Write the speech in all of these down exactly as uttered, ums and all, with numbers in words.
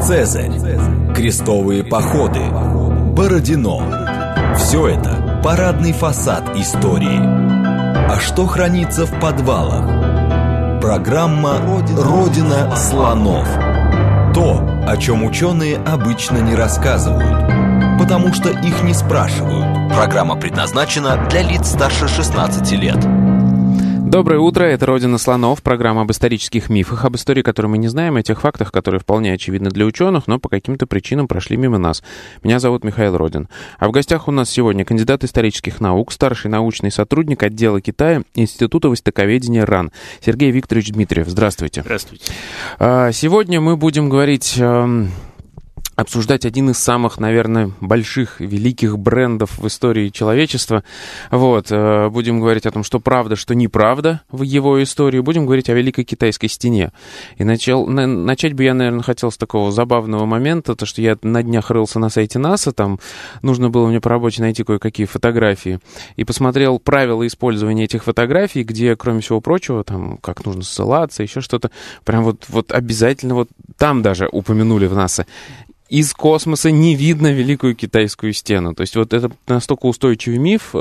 Цезарь, крестовые походы, Бородино. Все это парадный фасад истории. А что хранится в подвалах? Программа «Родина слонов». То, о чем ученые обычно не рассказывают, потому что их не спрашивают. Программа предназначена для лиц старше шестнадцати лет. Доброе утро, это «Родина слонов», программа об исторических мифах, об истории, которую мы не знаем, о тех фактах, которые вполне очевидны для ученых, но по каким-то причинам прошли мимо нас. Меня зовут Михаил Родин. А в гостях у нас сегодня кандидат исторических наук, старший научный сотрудник отдела Китая Института востоковедения РАН Сергей Викторович Дмитриев. Здравствуйте. Здравствуйте. Сегодня мы будем говорить... обсуждать один из самых, наверное, больших, великих брендов в истории человечества. Вот. Будем говорить о том, что правда, что неправда в его истории. Будем говорить о Великой Китайской стене. И начал, на, начать бы я, наверное, хотел с такого забавного момента, то, что я на днях рылся на сайте НАСА, там нужно было мне по работе найти кое-какие фотографии, и посмотрел правила использования этих фотографий, где, кроме всего прочего, там, как нужно ссылаться, еще что-то, прям вот, вот обязательно, вот там даже упомянули в НАСА, из космоса не видно Великую Китайскую стену. То есть вот это настолько устойчивый миф,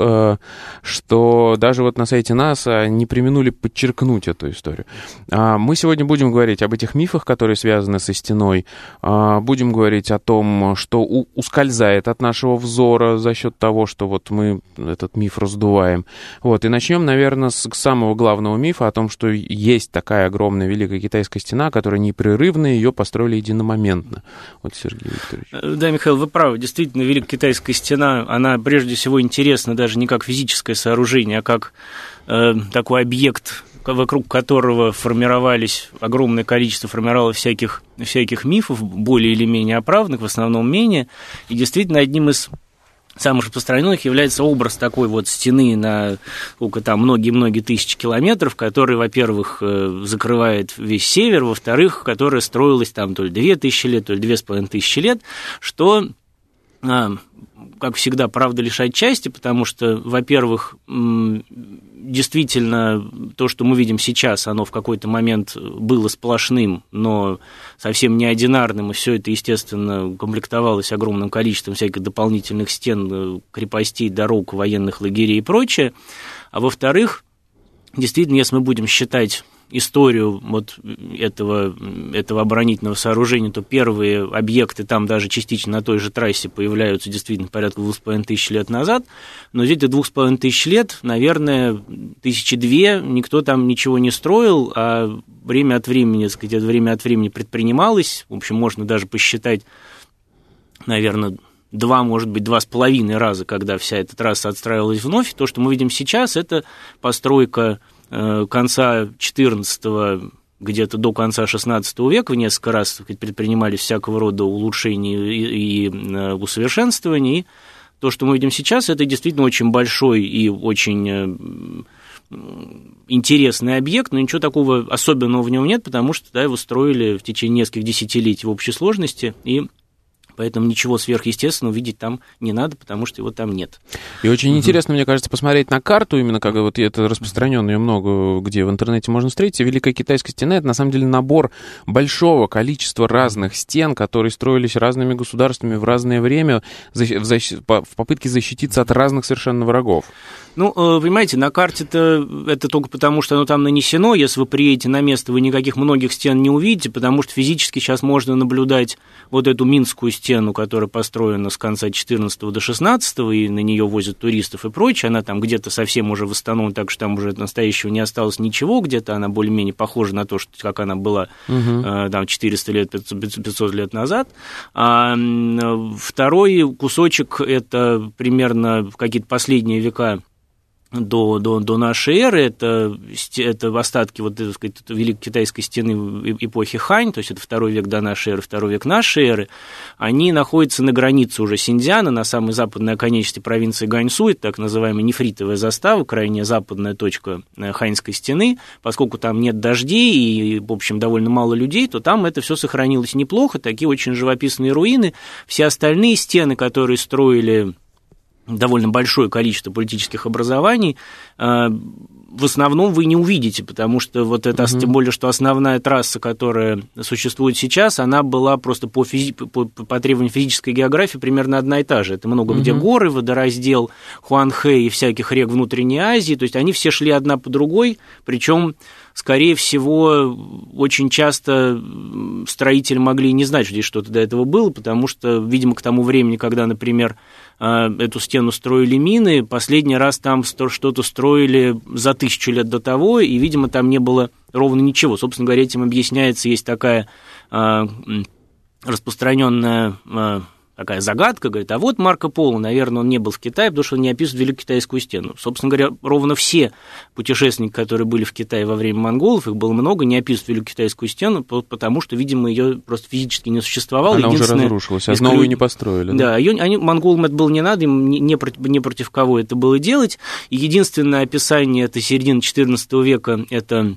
что даже вот на сайте НАСА не преминули подчеркнуть эту историю. Мы сегодня будем говорить об этих мифах, которые связаны со стеной. Будем говорить о том, что ускользает от нашего взора за счет того, что вот мы этот миф раздуваем. Вот. И начнем, наверное, с самого главного мифа о том, что есть такая огромная Великая Китайская стена, которая непрерывно, ее построили единомоментно. Вот, Сергей Викторович. Да, Михаил, вы правы. Действительно, Великая Китайская стена, она прежде всего интересна даже не как физическое сооружение, а как э, такой объект, вокруг которого формировались, огромное количество формировалось всяких, всяких мифов, более или менее оправданных, в основном менее. И действительно, одним из самых распространенных является образ такой вот стены на сколько там, многие-многие тысячи километров, который, во-первых, закрывает весь север, во-вторых, которая строилась там то ли две тысячи лет, то ли две с половиной тысячи лет, что, как всегда, правда лишь отчасти, потому что, во-первых, действительно, то, что мы видим сейчас, оно в какой-то момент было сплошным, но совсем не одинарным, и все это, естественно, комплектовалось огромным количеством всяких дополнительных стен, крепостей, дорог, военных лагерей и прочее. А во-вторых, действительно, если мы будем считать историю вот этого, этого оборонительного сооружения, то первые объекты там даже частично на той же трассе появляются действительно порядка двух с половиной тысяч лет назад, но эти двух с половиной тысяч лет, наверное, тысячи две никто там ничего не строил, а время от времени, так сказать, время от времени предпринималось, в общем, можно даже посчитать, наверное, два, может быть, два с половиной раза, когда вся эта трасса отстраивалась вновь. То, что мы видим сейчас, это постройка конца четырнадцатого, где-то до конца шестнадцатого века, в несколько раз, так сказать, предпринимались всякого рода улучшения и, и усовершенствования, и то, что мы видим сейчас, это действительно очень большой и очень интересный объект, но ничего такого особенного в нем нет, потому что да, его строили в течение нескольких десятилетий в общей сложности, и поэтому ничего сверхъестественного видеть там не надо, потому что его там нет. И очень угу. интересно, мне кажется, посмотреть на карту, именно как вот это распространенно, ее много где в интернете можно встретить. Великая Китайская стена — это на самом деле набор большого количества разных стен, которые строились разными государствами в разное время в попытке защититься от разных совершенно врагов. Ну, понимаете, на карте-то это только потому, что оно там нанесено. Если вы приедете на место, вы никаких многих стен не увидите, потому что физически сейчас можно наблюдать вот эту Минскую стену, которая построена с конца четырнадцатого до шестнадцатого, и на нее возят туристов и прочее. Она там где-то совсем уже восстановлена, так что там уже от настоящего не осталось ничего, где-то она более-менее похожа на то, что, как она была угу. там четыреста лет, пятьсот лет назад. А второй кусочек – это примерно в какие-то последние века До, до, до нашей эры, это, это остатки вот, так сказать, Великой Китайской стены эпохи Хань, то есть это второй век до нашей эры, второй век нашей эры, они находятся на границе уже Синьцзяна, на самой западной оконечности провинции Ганьсу, это так называемая нефритовая застава, крайне западная точка Ханьской стены, поскольку там нет дождей и, в общем, довольно мало людей, то там это все сохранилось неплохо, такие очень живописные руины, все остальные стены, которые строили довольно большое количество политических образований, в основном вы не увидите, потому что вот это, mm-hmm. тем более, что основная трасса, которая существует сейчас, она была просто по, физи... по, по требованию физической географии примерно одна и та же. Это много mm-hmm. где горы, водораздел Хуанхэ и всяких рек внутренней Азии, то есть они все шли одна по другой, причем, скорее всего, очень часто строители могли не знать, что здесь что-то до этого было, потому что, видимо, к тому времени, когда, например, эту стену строили мины, последний раз там что-то строили за тысячу лет до того, и, видимо, там не было ровно ничего. Собственно говоря, этим объясняется, есть такая э, распространенная э, такая загадка, говорит, а вот Марко Поло, наверное, он не был в Китае, потому что он не описывает Великую Китайскую стену. Собственно говоря, ровно все путешественники, которые были в Китае во время монголов, их было много, не описывают Великую Китайскую стену, потому что, видимо, ее просто физически не существовало. Она уже разрушилась, а исклю... новую не построили. Да, да ее, они, монголам это было не надо, им не, не, против, не против кого это было делать. И единственное описание, это середина четырнадцатого века, это...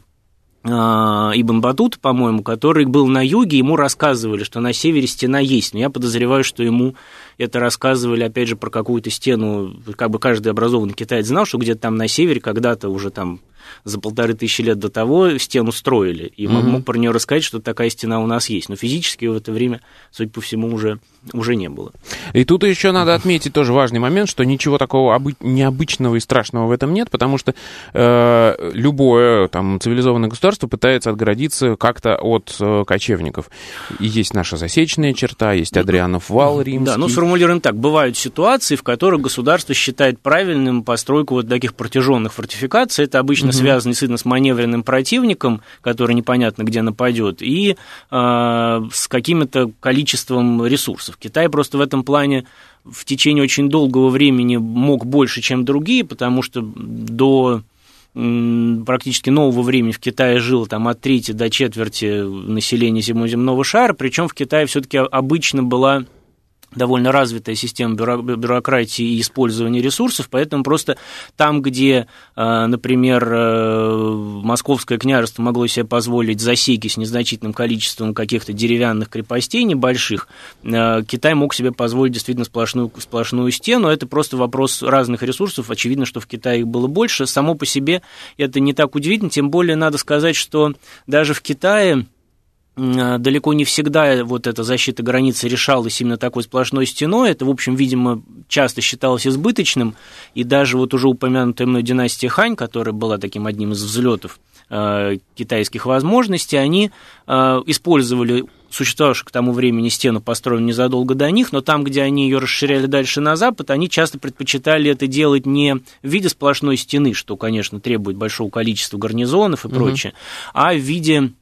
Ибн Батут, по-моему, который был на юге, ему рассказывали, что на севере стена есть, но я подозреваю, что ему это рассказывали, опять же, про какую-то стену, как бы каждый образованный китаец знал, что где-то там на севере когда-то уже там за полторы тысячи лет до того стену строили, и mm-hmm. мог про нее рассказать, что такая стена у нас есть, но физически в это время, судя по всему, уже, уже не было. И тут еще надо отметить тоже важный момент, что ничего такого обы- необычного и страшного в этом нет, потому что э, любое там цивилизованное государство пытается отгородиться как-то от э, кочевников. И есть наша засечная черта, есть Адрианов вал римский. Да, ну сформулируем так, бывают ситуации, в которых государство считает правильным постройку вот таких протяженных фортификаций, это обычно mm-hmm. связано действительно с маневренным противником, который непонятно где нападет, и э, с каким-то количеством ресурсов. Китай просто в этом плане в течение очень долгого времени мог больше, чем другие, потому что до м, практически нового времени в Китае жило там, от трети до четверти населения земного шара, причем в Китае все-таки обычно была довольно развитая система бюро- бюрократии и использования ресурсов, поэтому просто там, где, например, Московское княжество могло себе позволить засеки с незначительным количеством каких-то деревянных крепостей небольших, Китай мог себе позволить действительно сплошную, сплошную стену. Это просто вопрос разных ресурсов. Очевидно, что в Китае их было больше. Само по себе это не так удивительно, тем более надо сказать, что даже в Китае далеко не всегда вот эта защита границы решалась именно такой сплошной стеной. Это, в общем, видимо, часто считалось избыточным. И даже вот уже упомянутая мной династия Хань, которая была таким одним из взлетов э, китайских возможностей, они э, использовали существовавшую к тому времени стену, построенную незадолго до них, но там, где они ее расширяли дальше на запад, они часто предпочитали это делать не в виде сплошной стены, что, конечно, требует большого количества гарнизонов и mm-hmm. прочее, а в виде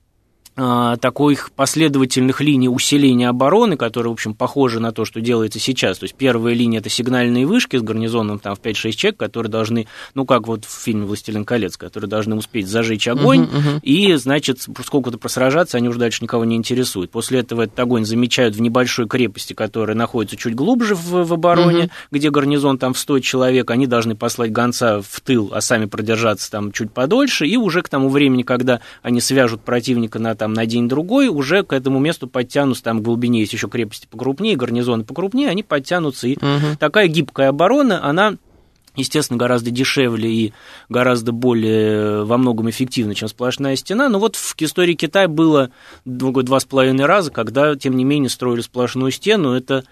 таких последовательных линий усиления обороны, которые, в общем, похожи на то, что делается сейчас. То есть первая линия – это сигнальные вышки с гарнизоном там, в пять-шесть человек, которые должны, ну, как вот в фильме «Властелин колец», которые должны успеть зажечь огонь, uh-huh, uh-huh. и, значит, сколько-то просражаться, они уже дальше никого не интересуют. После этого этот огонь замечают в небольшой крепости, которая находится чуть глубже в, в обороне, uh-huh. где гарнизон там в сто человек, они должны послать гонца в тыл, а сами продержаться там чуть подольше, и уже к тому времени, когда они свяжут противника на там на день-другой, уже к этому месту подтянутся, там в глубине есть еще крепости покрупнее, гарнизоны покрупнее, они подтянутся, и угу. такая гибкая оборона, она, естественно, гораздо дешевле и гораздо более во многом эффективна, чем сплошная стена, но вот в истории Китая было два с половиной раза, когда, тем не менее, строили сплошную стену, это...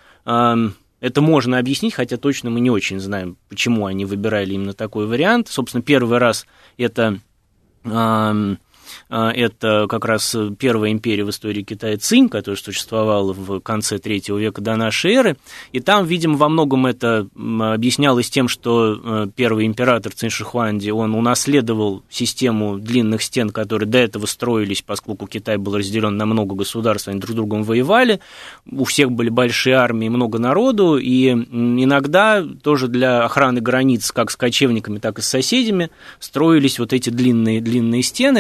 Это можно объяснить, хотя точно мы не очень знаем, почему они выбирали именно такой вариант. Собственно, первый раз это... Это как раз первая империя в истории Китая Цинь, которая существовала в конце третьего века до нашей эры. И там, видимо, во многом это объяснялось тем, что первый император Цинь Шихуанди, он унаследовал систему длинных стен, которые до этого строились, поскольку Китай был разделен на много государств, они друг с другом воевали, у всех были большие армии, много народу, и иногда тоже для охраны границ как с кочевниками, так и с соседями строились вот эти длинные, длинные стены, так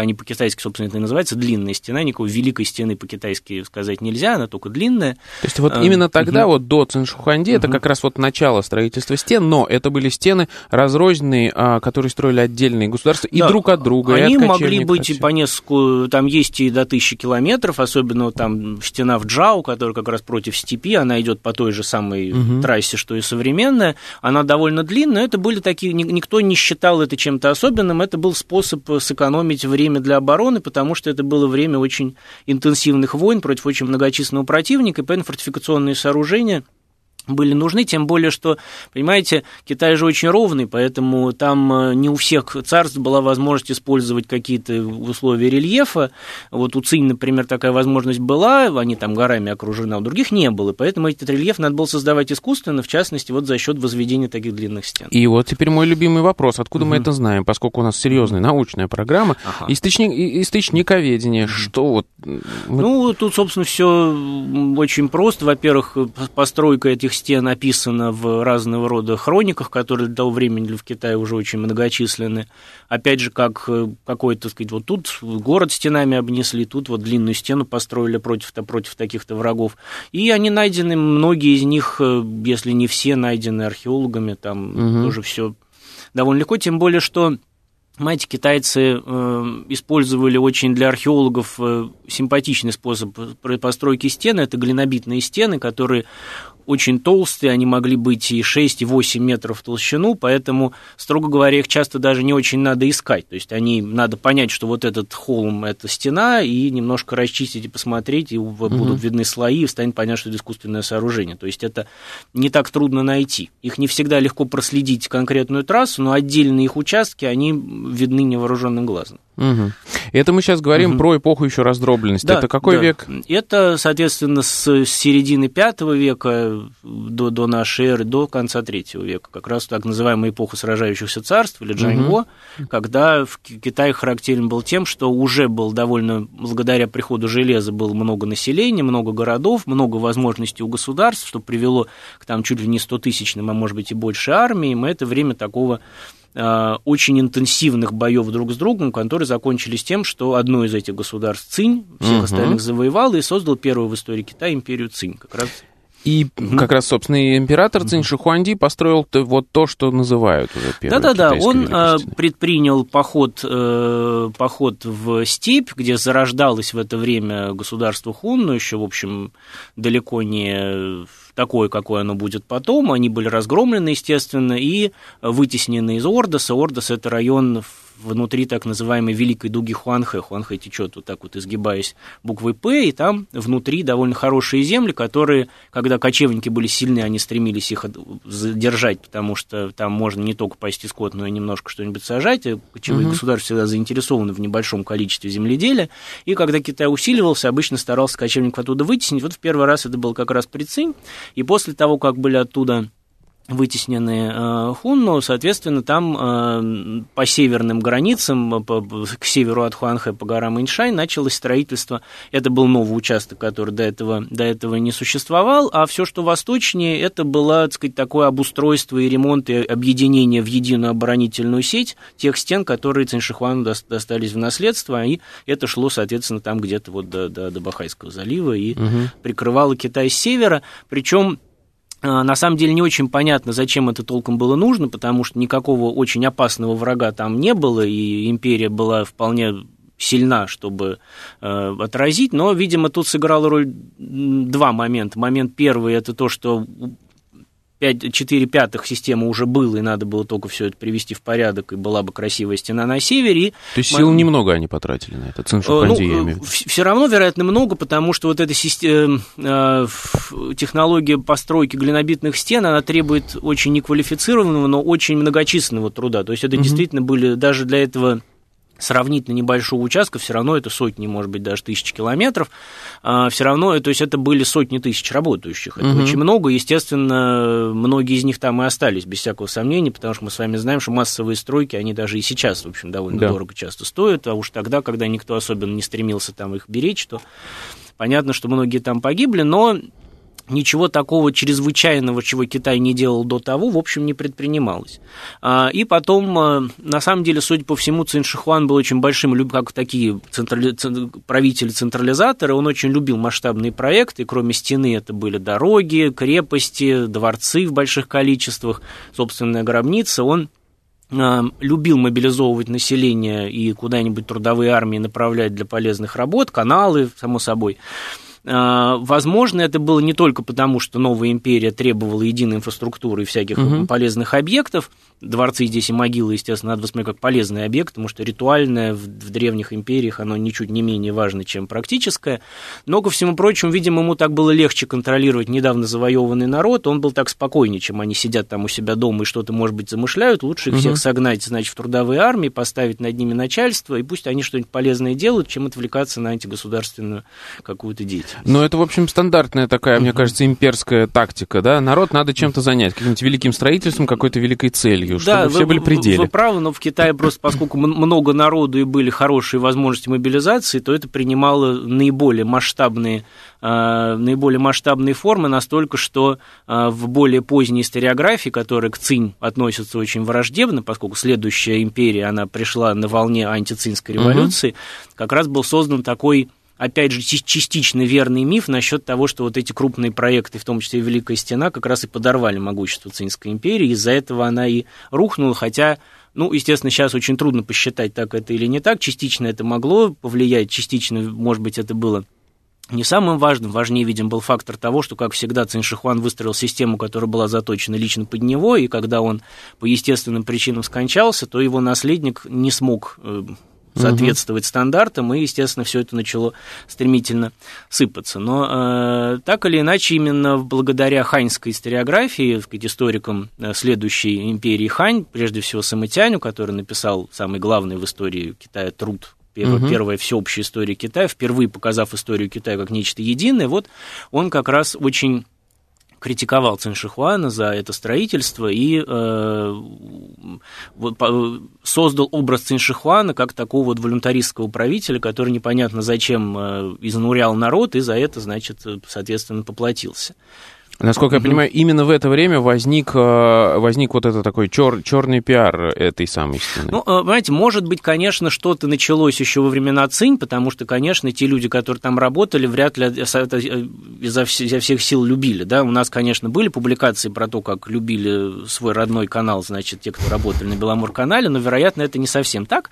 они по-китайски, собственно, это и называется, длинная стена, никакой великой стены по-китайски сказать нельзя, она только длинная. То есть вот а, именно тогда, угу. вот до Циншухуанди, угу. это как раз вот начало строительства стен, но это были стены разрозненные, которые строили отдельные государства и да, друг от друга. Они и от могли быть и по нескольку, там есть и до тысячи километров, особенно там стена в Джао, которая как раз против степи, она идет по той же самой угу. трассе, что и современная, она довольно длинная, это были такие, никто не считал это чем-то особенным, это был способ сэкономить время для обороны, потому что это было время очень интенсивных войн против очень многочисленного противника, и поэтому фортификационные сооружения были нужны, тем более, что, понимаете, Китай же очень ровный, поэтому там не у всех царств была возможность использовать какие-то условия рельефа. Вот у Цинь, например, такая возможность была, они там горами окружены, а у других не было, поэтому этот рельеф надо было создавать искусственно, в частности, вот за счет возведения таких длинных стен. И вот теперь мой любимый вопрос, откуда угу. мы это знаем, поскольку у нас серьезная научная программа, ага. источник, источниковедение, угу. что вот... Мы... Ну, тут, собственно, все очень просто. Во-первых, постройка этих стен описано в разного рода хрониках, которые до того времени в Китае уже очень многочисленны. Опять же, как какой-то, так сказать, вот тут город стенами обнесли, тут вот длинную стену построили против, против таких-то врагов. И они найдены, многие из них, если не все, найдены археологами, там угу. тоже все довольно легко, тем более, что понимаете, китайцы э, использовали очень для археологов э, симпатичный способ постройки стен. Это глинобитные стены, которые очень толстые, они могли быть и шесть, и восемь метров в толщину, поэтому, строго говоря, их часто даже не очень надо искать. То есть они, надо понять, что вот этот холм – это стена, и немножко расчистить и посмотреть, и mm-hmm. будут видны слои, и станет понятно, что это искусственное сооружение. То есть это не так трудно найти. Их не всегда легко проследить конкретную трассу, но отдельные их участки, они видны невооруженным глазом. Угу. Это мы сейчас говорим угу. про эпоху еще раздробленности. Да, это какой да. век? Это, соответственно, с середины пятого века до, до нашей эры, до конца третьего века. Как раз так называемая эпоха сражающихся царств, или Джаньго, угу. когда в Китае характерен был тем, что уже был довольно, благодаря приходу железа, было много населения, много городов, много возможностей у государств, что привело к там чуть ли не стотысячным, а может быть и больше армиям, и это время такого очень интенсивных боев друг с другом, которые закончились тем, что одно из этих государств, Цинь, всех угу. остальных завоевал и создал первую в истории Китая империю Цинь. Как раз... И угу. как раз, собственно, и император Цинь-Шихуанди построил вот то, что называют уже первой Да-да-да, он великой предпринял поход, поход в степь, где зарождалось в это время государство Хун, но еще, в общем, далеко не такое, какое оно будет потом. Они были разгромлены, естественно, и вытеснены из Ордоса. Ордос – это район внутри так называемой Великой дуги Хуанхэ. Хуанхэ течет вот так вот, изгибаясь буквой «П», и там внутри довольно хорошие земли, которые, когда кочевники были сильны, они стремились их задержать, потому что там можно не только пасти скот, но и немножко что-нибудь сажать. Кочевые угу. государства всегда заинтересованы в небольшом количестве земледелия, и когда Китай усиливался, обычно старался кочевников оттуда вытеснить. Вот в первый раз это был как раз при Цинь, и после того, как были оттуда вытеснены э, хунну, соответственно, там э, по северным границам, по, к северу от Хуанхэ по горам Иньшань, началось строительство. Это был новый участок, который до этого, до этого не существовал, а все, что восточнее, это было, так сказать, такое обустройство и ремонт, и объединение в единую оборонительную сеть тех стен, которые Цинь-Шихуану достались в наследство, и это шло, соответственно, там где-то вот до, до, до Бахайского залива и угу. прикрывало Китай с севера, причем на самом деле не очень понятно, зачем это толком было нужно, потому что никакого очень опасного врага там не было, и империя была вполне сильна, чтобы э, отразить, но, видимо, тут сыграла роль два момента. Момент первый – это то, что четыре пятых системы уже было, и надо было только все это привести в порядок, и была бы красивая стена на севере. И... То есть сил мы... немного они потратили на это, Цинь-Шихуанди, ну, я имею в виду. Все равно, вероятно, много, потому что вот эта система, э, технология постройки глинобитных стен, она требует очень неквалифицированного, но очень многочисленного труда. То есть это угу. действительно были даже для этого сравнительно небольшого участка, все равно это сотни, может быть, даже тысячи километров, все равно, то есть это были сотни тысяч работающих, это uh-huh. очень много, естественно, многие из них там и остались, без всякого сомнения, потому что мы с вами знаем, что массовые стройки, они даже и сейчас, в общем, довольно да. дорого часто стоят, а уж тогда, когда никто особенно не стремился там их беречь, то понятно, что многие там погибли, но ничего такого чрезвычайного, чего Китай не делал до того, в общем, не предпринималось. И потом, на самом деле, судя по всему, Цин Шихуан был очень большим, как такие централи... правители-централизаторы, он очень любил масштабные проекты, кроме стены это были дороги, крепости, дворцы в больших количествах, собственная гробница, он любил мобилизовывать население и куда-нибудь трудовые армии направлять для полезных работ, каналы, само собой. Возможно, это было не только потому, что новая империя требовала единой инфраструктуры и всяких угу. полезных объектов. Дворцы здесь и могилы, естественно, надо воспринимать как полезный объект, потому что ритуальное в, в древних империях, оно ничуть не менее важно, чем практическое. Но, ко всему прочему, видимо, ему так было легче контролировать недавно завоеванный народ, он был так спокойнее, чем они сидят там у себя дома и что-то, может быть, замышляют. Лучше их угу. всех согнать, значит, в трудовые армии, поставить над ними начальство, и пусть они что-нибудь полезное делают, чем отвлекаться на антигосударственную какую-то деятельность. Ну, это, в общем, стандартная такая, мне кажется, имперская тактика, да? Народ надо чем-то занять, каким-нибудь великим строительством, какой-то великой целью, чтобы да, все вы, были при деле. Вы правы, но в Китае просто, поскольку много народу и были хорошие возможности мобилизации, то это принимало наиболее масштабные, э, наиболее масштабные формы, настолько, что э, в более поздней историографии, которая к Цинь относится очень враждебно, поскольку следующая империя, она пришла на волне антицинской революции, угу. как раз был создан такой... опять же, частично верный миф насчет того, что вот эти крупные проекты, в том числе и Великая Стена, как раз и подорвали могущество Цинской империи, из-за этого она и рухнула, хотя, ну, естественно, сейчас очень трудно посчитать, так это или не так, частично это могло повлиять, частично, может быть, это было не самым важным, важнее, видим, был фактор того, что, как всегда, Цин Шихуан выстроил систему, которая была заточена лично под него, и когда он по естественным причинам скончался, то его наследник не смог соответствовать стандартам, и, естественно, все это начало стремительно сыпаться. Но э, так или иначе, именно благодаря ханьской историографии, сказать, историкам следующей империи Хань, прежде всего Сыма Тяню, который написал самый главный в истории Китая труд, первая, угу. первая всеобщая история Китая, впервые показав историю Китая как нечто единое, вот он как раз очень критиковал Цин Шихуана за это строительство и э, вот, создал образ Цин Шихуана как такого вот волюнтаристского правителя, который непонятно зачем э, изнурял народ и за это, значит, соответственно, поплатился. Насколько mm-hmm. я понимаю, именно в это время возник, возник вот это такой чер, черный пиар этой самой стены. Ну, понимаете, может быть, конечно, что-то началось еще во времена Цинь, потому что, конечно, те люди, которые там работали, вряд ли это изо всех сил любили. Да? У нас, конечно, были публикации про то, как любили свой родной канал, значит, те, кто работали на Беломор-канале, но, вероятно, это не совсем так.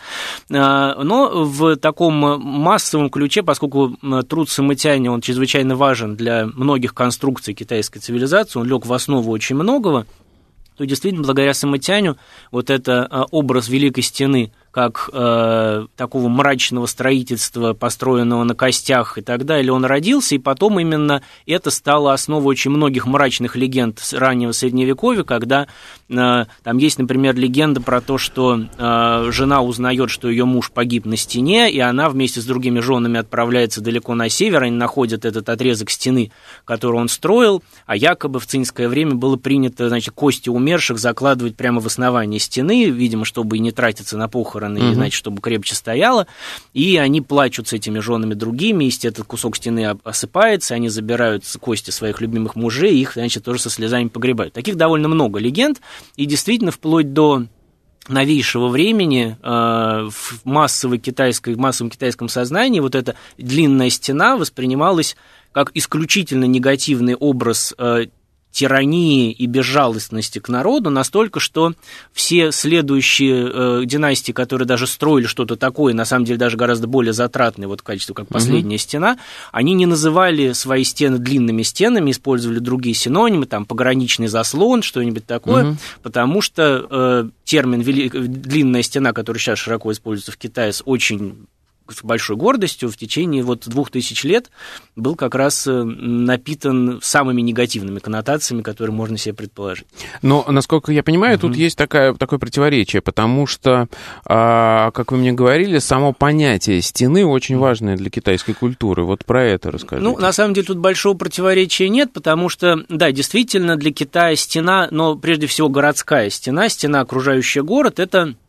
Но в таком массовом ключе, поскольку труд Сыма Тяня, он чрезвычайно важен для многих конструкций китайской цивилизации, он лег в основу очень многого, то действительно, благодаря Сыма Тяню, вот это образ Великой Стены как э, такого мрачного строительства, построенного на костях и так далее, он родился, и потом именно это стало основой очень многих мрачных легенд с раннего Средневековья, когда э, там есть, например, легенда про то, что э, жена узнает, что ее муж погиб на стене, и она вместе с другими женами отправляется далеко на север, они находят этот отрезок стены, который он строил, а якобы в цинское время было принято, значит, кости умерших закладывать прямо в основании стены, видимо, чтобы и не тратиться на похороны, и, значит, чтобы крепче стояло, и они плачут с этими женами другими, и этот кусок стены осыпается, они забирают кости своих любимых мужей, и их, значит, тоже со слезами погребают. Таких довольно много легенд, и действительно, вплоть до новейшего времени э, в массовой китайской, в массовом китайском сознании вот эта длинная стена воспринималась как исключительно негативный образ э, тирании и безжалостности к народу, настолько, что все следующие э, династии, которые даже строили что-то такое, на самом деле даже гораздо более затратное, вот в качестве как последняя mm-hmm. стена, они не называли свои стены длинными стенами, использовали другие синонимы, там, пограничный заслон, что-нибудь такое, mm-hmm. потому что э, термин вели... «длинная стена», который сейчас широко используется в Китае с очень с большой гордостью, в течение вот двух тысяч лет был как раз напитан самыми негативными коннотациями, которые можно себе предположить. Но, насколько я понимаю, mm-hmm. тут есть такая, такое противоречие, потому что, а, как вы мне говорили, само понятие стены очень важное для китайской культуры. Вот про это расскажите. Ну, на самом деле, тут большого противоречия нет, потому что, да, действительно, для Китая стена, но прежде всего городская стена, стена, окружающая город, это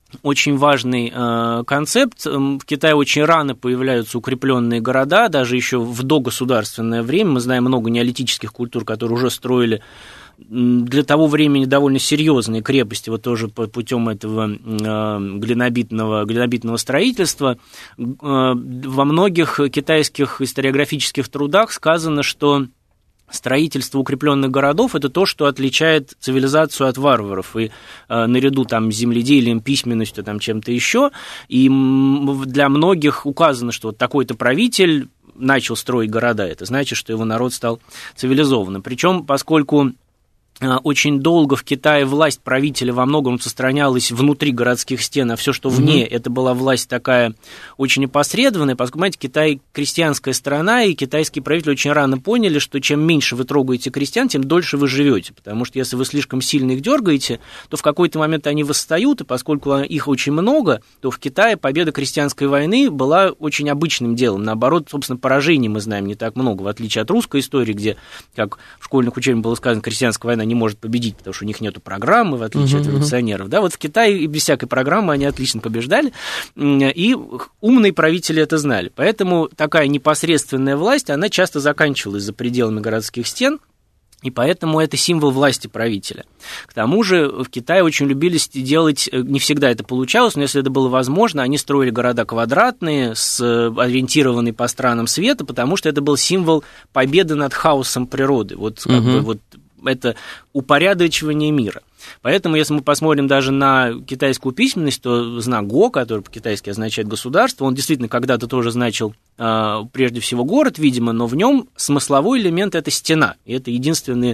очень важный э, концепт. В Китае очень рано появляются укрепленные города, даже еще в догосударственное время. Мы знаем много неолитических культур, которые уже строили для того времени довольно серьезные крепости, вот тоже путем этого э, глинобитного, глинобитного строительства. Э, во многих китайских историографических трудах сказано, что строительство укрепленных городов – это то, что отличает цивилизацию от варваров. И э, наряду там, с земледелием, письменностью, там, чем-то еще. И для многих указано, что вот такой-то правитель начал строить города. Это значит, что его народ стал цивилизованным. Причем, поскольку очень долго в Китае власть правителя во многом сохранялась внутри городских стен, а все, что вне, mm-hmm. это была власть такая очень опосредованная, поскольку, понимаете, Китай крестьянская страна, и китайские правители очень рано поняли, что чем меньше вы трогаете крестьян, тем дольше вы живете, потому что если вы слишком сильно их дергаете, то в какой-то момент они восстают, и поскольку их очень много, то в Китае победа крестьянской войны была очень обычным делом. Наоборот, собственно, поражений мы знаем не так много, в отличие от русской истории, где, как в школьных учебниках было сказано, крестьянская война не может победить, потому что у них нету программы, в отличие uh-huh. от революционеров. Да, вот в Китае без всякой программы они отлично побеждали, и умные правители это знали. Поэтому такая непосредственная власть, она часто заканчивалась за пределами городских стен, и поэтому это символ власти правителя. К тому же в Китае очень любили делать, не всегда это получалось, но если это было возможно, они строили города квадратные, с, ориентированные по странам света, потому что это был символ победы над хаосом природы. Вот, как uh-huh. бы, вот это упорядочивание мира. Поэтому, если мы посмотрим даже на китайскую письменность, то знак Го, который по-китайски означает государство, он действительно когда-то тоже значил э, прежде всего город, видимо, но в нем смысловой элемент – это стена. И это единственный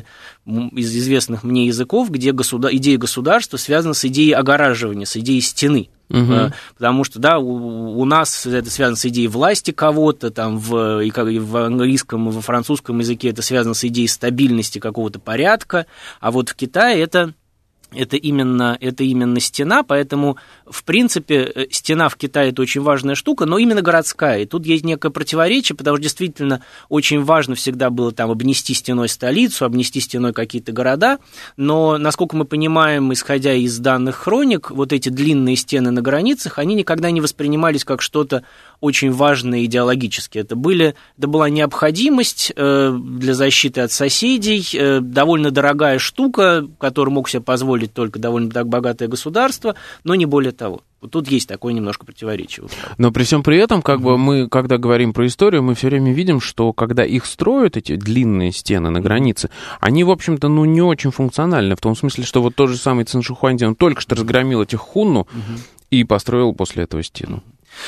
из известных мне языков, где государ... идея государства связана с идеей огораживания, с идеей стены. Угу. Потому что, да, у, у нас это связано с идеей власти кого-то, там в, и в английском, и во французском языке это связано с идеей стабильности какого-то порядка, а вот в Китае это... Это именно, это именно стена, поэтому, в принципе, стена в Китае – это очень важная штука, но именно городская. И тут есть некое противоречие, потому что действительно очень важно всегда было там обнести стеной столицу, обнести стеной какие-то города, но, насколько мы понимаем, исходя из данных хроник, вот эти длинные стены на границах, они никогда не воспринимались как что-то очень важное идеологически. Это, были, это была необходимость для защиты от соседей, довольно дорогая штука, которую мог себе позволить только довольно так богатое государство, но не более того. Вот тут есть такое немножко противоречие. Но при всем при этом, как mm-hmm. бы мы, когда говорим про историю, мы все время видим, что когда их строят, эти длинные стены на границе, они, в общем-то, ну, не очень функциональны, в том смысле, что вот тот же самый Цин Шихуанди, он только что разгромил этих хунну mm-hmm. и построил после этого стену.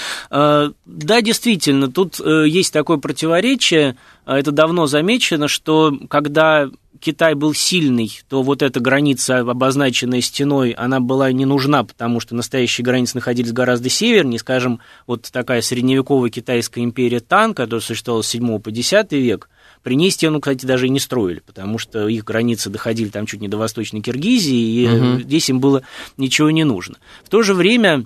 Да, действительно, тут есть такое противоречие. Это давно замечено, что когда Китай был сильный, то вот эта граница, обозначенная стеной, она была не нужна, потому что настоящие границы находились гораздо севернее. Скажем, вот такая средневековая китайская империя Тан, которая существовала с седьмого по десятый век, при ней стену, кстати, даже и не строили, потому что их границы доходили там чуть не до Восточной Киргизии, и угу. здесь им было ничего не нужно. В то же время,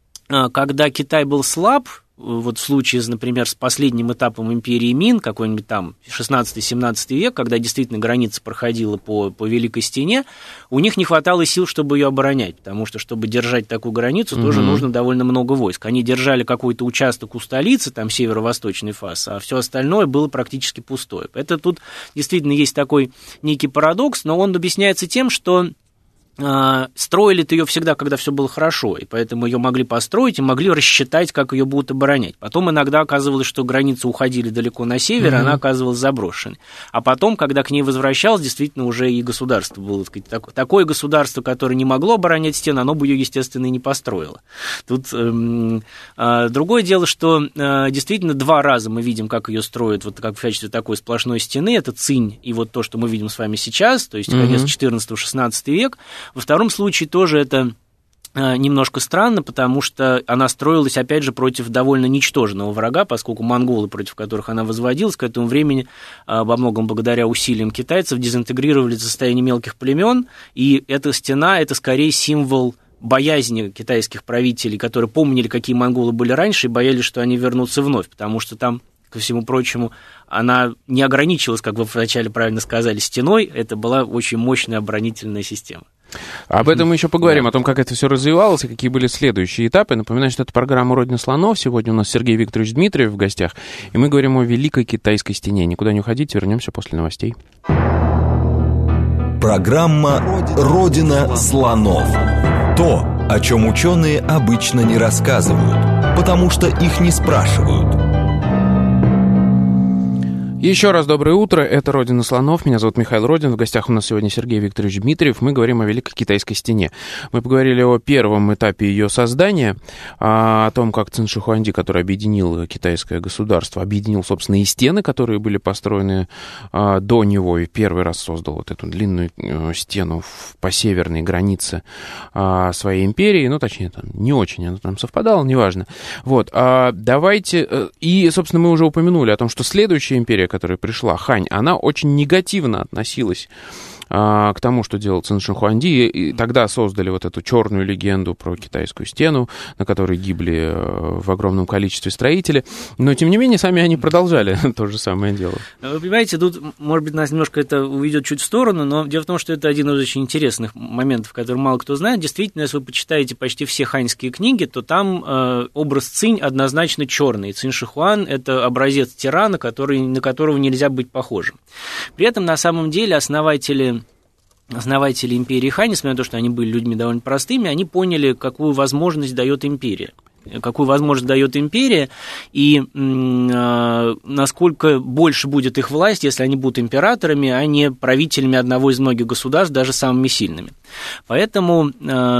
когда Китай был слаб, вот в случае, например, с последним этапом империи Мин, какой-нибудь там шестнадцатый-семнадцатый век, когда действительно граница проходила по, по Великой Стене, у них не хватало сил, чтобы ее оборонять, потому что, чтобы держать такую границу, mm-hmm. тоже нужно довольно много войск. Они держали какой-то участок у столицы, там северо-восточный фас, а все остальное было практически пустое. Это тут действительно есть такой некий парадокс, но он объясняется тем, что строили-то ее всегда, когда все было хорошо, и поэтому ее могли построить и могли рассчитать, как ее будут оборонять. Потом иногда оказывалось, что границы уходили далеко на север, mm-hmm. она оказывалась заброшенной. А потом, когда к ней возвращалось, действительно уже и государство было, так сказать, так, такое государство, которое не могло оборонять стены, оно бы ее, естественно, и не построило. Тут эм, э, другое дело, что э, действительно два раза мы видим, как ее строят, вот как в качестве такой сплошной стены, это Цинь и вот то, что мы видим с вами сейчас, то есть mm-hmm. конец четырнадцатый-шестнадцатый век. Во втором случае тоже это немножко странно, потому что она строилась, опять же, против довольно ничтожного врага, поскольку монголы, против которых она возводилась, к этому времени, во многом благодаря усилиям китайцев, дезинтегрировали состояние мелких племен, и эта стена – это скорее символ боязни китайских правителей, которые помнили, какие монголы были раньше, и боялись, что они вернутся вновь, потому что там, ко всему прочему, она не ограничивалась, как вы вначале правильно сказали, стеной, это была очень мощная оборонительная система. Об этом мы еще поговорим, да. О том, как это все развивалось и какие были следующие этапы. Напоминаю, что это программа «Родина слонов». Сегодня у нас Сергей Викторович Дмитриев в гостях, и мы говорим о Великой Китайской стене. Никуда не уходите, вернемся после новостей. Программа «Родина слонов». То, о чем ученые обычно не рассказывают, потому что их не спрашивают. Еще раз доброе утро, это «Родина слонов», меня зовут Михаил Родин, в гостях у нас сегодня Сергей Викторович Дмитриев, мы говорим о Великой Китайской стене. Мы поговорили о первом этапе ее создания, о том, как Цин Ши Хуанди, который объединил китайское государство, объединил, собственно, и стены, которые были построены до него, и первый раз создал вот эту длинную стену по северной границе своей империи, ну, точнее, там не очень она там совпадала, неважно. Вот, давайте, и, собственно, мы уже упомянули о том, что следующая империя, которая пришла, Хань, она очень негативно относилась а, к тому, что делал Цин Ши Хуанди, и тогда создали вот эту черную легенду про китайскую стену, на которой гибли в огромном количестве строители, но, тем не менее, сами они продолжали то же самое дело. Вы понимаете, тут, может быть, нас немножко это уведет чуть в сторону, но дело в том, что это один из очень интересных моментов, который мало кто знает. Действительно, если вы почитаете почти все ханьские книги, то там э, образ Цинь однозначно черный. Цин Ши Хуан – это образец тирана, который, на которого нельзя быть похожим. При этом, на самом деле, основатели Основатели империи Хань, несмотря на то, что они были людьми довольно простыми, они поняли, какую возможность дает империя. Какую возможность дает империя, и э, насколько больше будет их власть, если они будут императорами, а не правителями одного из многих государств, даже самыми сильными. Поэтому э,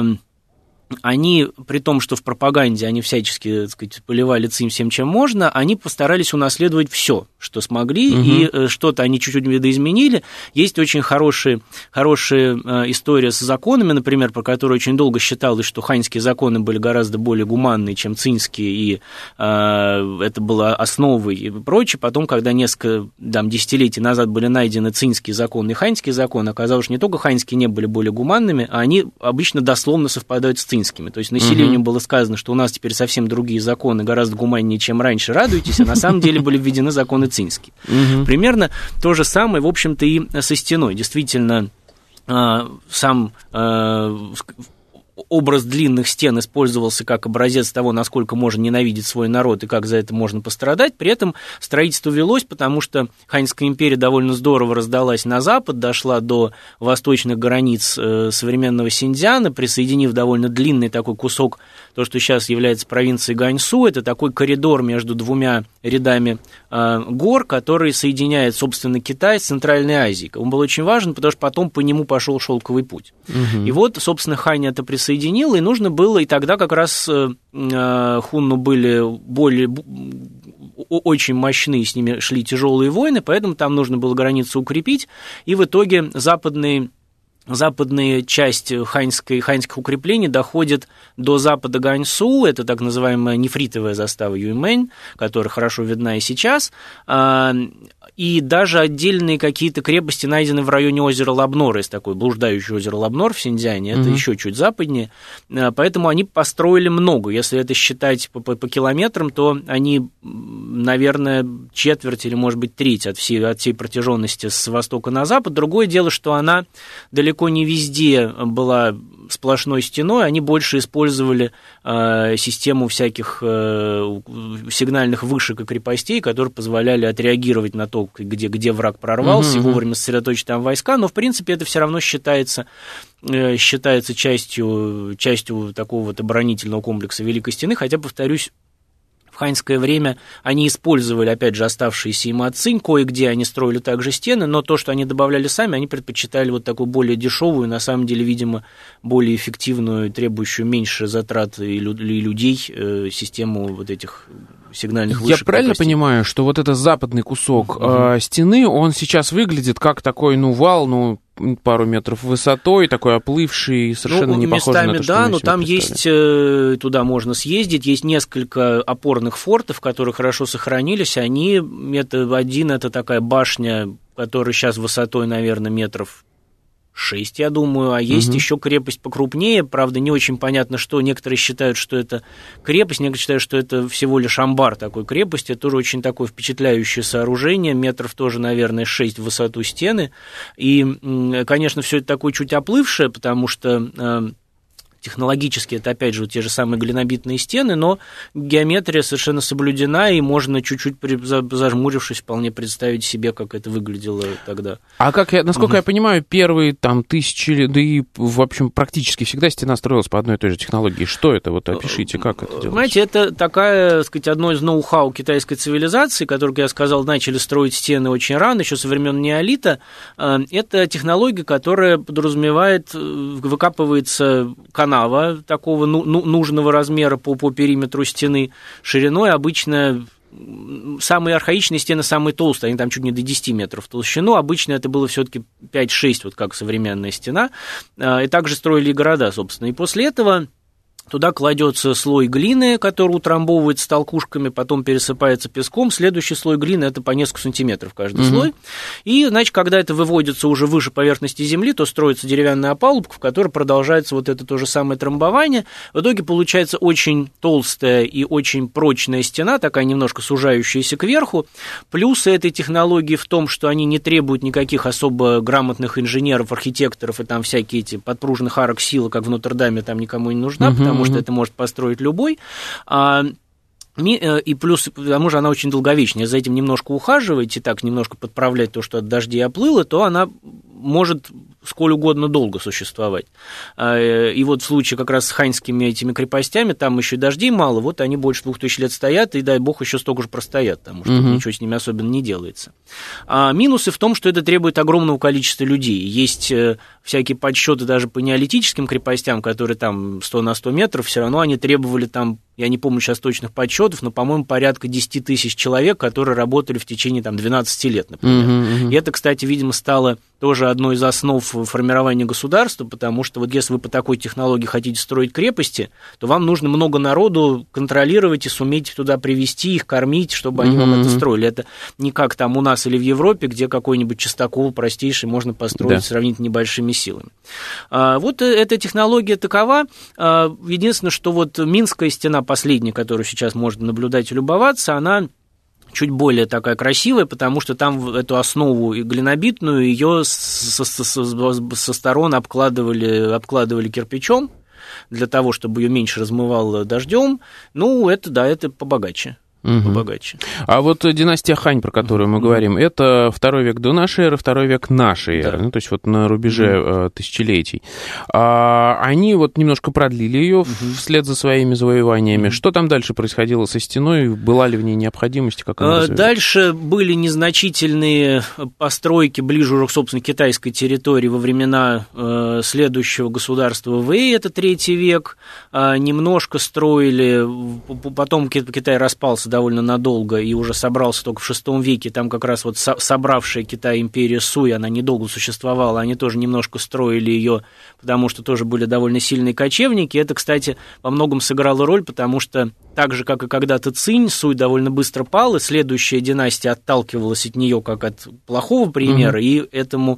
они, при том, что в пропаганде они всячески, так сказать, поливали Цинь всем, чем можно, они постарались унаследовать все, что смогли, угу. и что-то они чуть-чуть видоизменили. Есть очень хорошая, хорошая история с законами, например, про которую очень долго считалось, что ханьские законы были гораздо более гуманные, чем цинские, и э, это было основой и прочее. Потом, когда несколько там, десятилетий назад были найдены цинские законы и ханьские законы, оказалось, что не только ханьские не были более гуманными, а они обычно дословно совпадают с цинскими. То есть населению угу. было сказано, что у нас теперь совсем другие законы, гораздо гуманнее, чем раньше, радуйтесь, а на самом деле были введены законы цинские. Угу. Примерно то же самое, в общем-то, и со стеной. Действительно, сам образ длинных стен использовался как образец того, насколько можно ненавидеть свой народ и как за это можно пострадать. При этом строительство велось, потому что Ханьская империя довольно здорово раздалась на запад, дошла до восточных границ современного Синьцзяна, присоединив довольно длинный такой кусок, то, что сейчас является провинцией Ганьсу. Это такой коридор между двумя рядами гор, который соединяет, собственно, Китай с Центральной Азией. Он был очень важен, потому что потом по нему пошел шелковый путь. Угу. И вот, собственно, Хань это присоединила, соединил, и нужно было, и тогда как раз э, хунну были более, очень мощные, с ними шли тяжелые войны, поэтому там нужно было границу укрепить, и в итоге западные Западная часть ханьской, ханьских укреплений доходит до запада Ганьсу, это так называемая нефритовая застава Юймэнь, которая хорошо видна и сейчас, и даже отдельные какие-то крепости найдены в районе озера Лабнор, есть такое блуждающее озеро Лабнор в Синьцзяне, это mm-hmm. еще чуть западнее, поэтому они построили много, если это считать по, по, по километрам, то они, наверное, четверть или, может быть, треть от всей, от всей протяженности с востока на запад. Другое дело, что она далеко не везде была сплошной стеной, они больше использовали э, систему всяких э, сигнальных вышек и крепостей, которые позволяли отреагировать на то, где, где враг прорвался, uh-huh. и вовремя сосредоточить там войска, но, в принципе, это все равно считается, э, считается частью, частью такого вот оборонительного комплекса Великой Стены, хотя, повторюсь, в ханьское время они использовали, опять же, оставшиеся им от Цинь, кое-где они строили также стены, но то, что они добавляли сами, они предпочитали вот такую более дешевую, на самом деле, видимо, более эффективную, требующую меньше затрат и людей систему вот этих сигнальных вышек. Я правильно понимаю, что вот этот западный кусок uh-huh. э, стены, он сейчас выглядит как такой, ну, вал, ну, пару метров высотой, такой оплывший, совершенно ну, не похож на то, что да, но там есть, э, туда можно съездить, есть несколько опорных фортов, которые хорошо сохранились, они, это один, это такая башня, которая сейчас высотой, наверное, метров шесть, я думаю, а есть Угу. еще крепость покрупнее, правда, не очень понятно, что. Некоторые считают, что это крепость, некоторые считают, что это всего лишь амбар такой крепости. Это тоже очень такое впечатляющее сооружение, метров тоже, наверное, шесть в высоту стены. И, конечно, все это такое чуть оплывшее, потому что... Технологически это, опять же, те же самые глинобитные стены, но геометрия совершенно соблюдена, и можно, чуть-чуть зажмурившись, вполне представить себе, как это выглядело тогда. А как я, насколько Угу. я понимаю, первые там тысячи лет, да и, в общем, практически всегда стена строилась по одной и той же технологии. Что это? Вот опишите, как это делается? Знаете, это такая, так сказать, одно из ноу-хау китайской цивилизации, которую, как я сказал, начали строить стены очень рано, еще со времен неолита. Это технология, которая подразумевает, выкапывается канал такого ну, нужного размера по, по периметру стены, шириной обычно самые архаичные стены, самые толстые, они там чуть не до десяти метров в толщину, обычно это было все-таки пять-шесть, вот как современная стена, и также строили и города, собственно, и после этого туда кладется слой глины, который утрамбовывается толкушками, потом пересыпается песком. Следующий слой глины – это по несколько сантиметров каждый mm-hmm. слой. И, значит, когда это выводится уже выше поверхности земли, то строится деревянная опалубка, в которой продолжается вот это то же самое трамбование. В итоге получается очень толстая и очень прочная стена, такая немножко сужающаяся кверху. Плюсы этой технологии в том, что они не требуют никаких особо грамотных инженеров, архитекторов и там всякие эти подпружных арок силы, как в Нотр-Даме, там никому не нужна, mm-hmm. потому что это может построить любой. И плюс, потому что она очень долговечная, за этим немножко ухаживаете, так немножко подправлять то, что от дождей оплыло, то она может сколь угодно долго существовать. И вот в случае как раз с ханьскими этими крепостями, там еще и дождей мало, вот они больше двух тысяч лет стоят, и дай бог еще столько же простоят, потому что угу. ничего с ними особенно не делается. А минусы в том, что это требует огромного количества людей. Есть всякие подсчеты даже по неолитическим крепостям, которые там сто на сто метров, все равно они требовали там, я не помню сейчас точных подсчетов, но, по-моему, порядка десять тысяч человек, которые работали в течение там двенадцати лет, например. Угу, угу. И это, кстати, видимо, стало тоже одной из основ формирования государства, потому что вот если вы по такой технологии хотите строить крепости, то вам нужно много народу контролировать и суметь туда привести, их кормить, чтобы они mm-hmm. вам это строили. Это не как там у нас или в Европе, где какой-нибудь частокол простейший можно построить да. сравнительно небольшими силами. А, вот эта технология такова. А, единственное, что вот Минская стена последняя, которую сейчас можно наблюдать и любоваться, она чуть более такая красивая, потому что там эту основу глинобитную ее со, со, со сторон обкладывали, обкладывали кирпичом для того, чтобы ее меньше размывало дождем. Ну, это, да, это побогаче. Угу. Побогаче. А вот династия Хань, про которую мы угу. говорим, это второй век до нашей эры, второй век нашей эры, да. ну, то есть вот на рубеже угу. тысячелетий. А, они вот немножко продлили ее угу. вслед за своими завоеваниями. Угу. Что там дальше происходило со стеной? Была ли в ней необходимость? Как она развивалась? Дальше были незначительные постройки ближе уже к, собственно, китайской территории во времена э, следующего государства Вэй, это третий век. Э, немножко строили, потом Китай распался довольно надолго и уже собрался только в шестом веке. Там как раз вот собравшая Китай империя Суй, она недолго существовала, они тоже немножко строили ее, потому что тоже были довольно сильные кочевники. Это, кстати, во многом сыграло роль, потому что так же, как и когда-то Цинь, Суй довольно быстро пал, и следующая династия отталкивалась от нее как от плохого примера, mm-hmm. и этому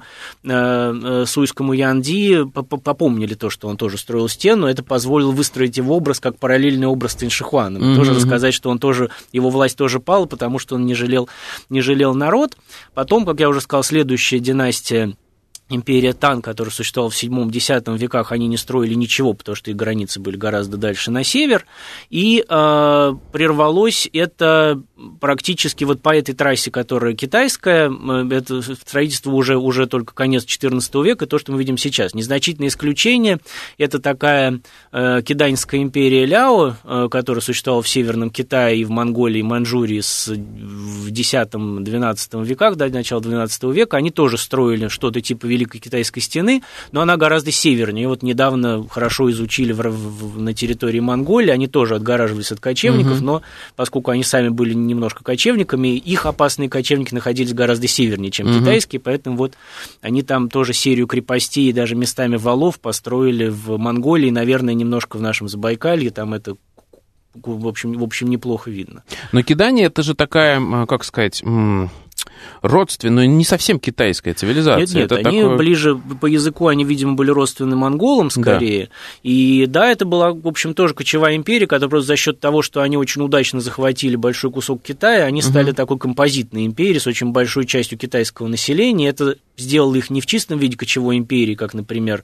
э, суйскому Янди попомнили то, что он тоже строил стену, это позволило выстроить его образ как параллельный образ Цинь-Шихуана. Mm-hmm. Тоже рассказать, что он тоже, его власть тоже пала, потому что он не жалел, не жалел народ. Потом, как я уже сказал, следующая династия, империя Тан, которая существовала в седьмом-десятом веках, они не строили ничего, потому что их границы были гораздо дальше на север, и э, прервалось это практически вот по этой трассе, которая китайская, это строительство уже, уже только конец четырнадцатого века, то, что мы видим сейчас. Незначительное исключение – это такая э, киданьская империя Ляо, э, которая существовала в Северном Китае и в Монголии, и Маньчжурии с, в десятом-двенадцатом веках, до начала двенадцатого века, они тоже строили что-то типа Великой Китайской стены, но она гораздо севернее. Вот недавно хорошо изучили в, в, на территории Монголии, они тоже отгораживались от кочевников, угу. но поскольку они сами были немножко кочевниками, их опасные кочевники находились гораздо севернее, чем угу. китайские, поэтому вот они там тоже серию крепостей и даже местами валов построили в Монголии, наверное, немножко в нашем Забайкалье, там это в общем, в общем неплохо видно. Но кидание — это же такая, как сказать... родственную, не совсем китайская цивилизация. Нет, нет, это они такое... ближе по языку, они, видимо, были родственны монголам скорее. Да. И да, это была, в общем, тоже кочевая империя, которая просто за счет того, что они очень удачно захватили большой кусок Китая, они стали угу. такой композитной империей с очень большой частью китайского населения. Это сделало их не в чистом виде кочевой империи, как, например,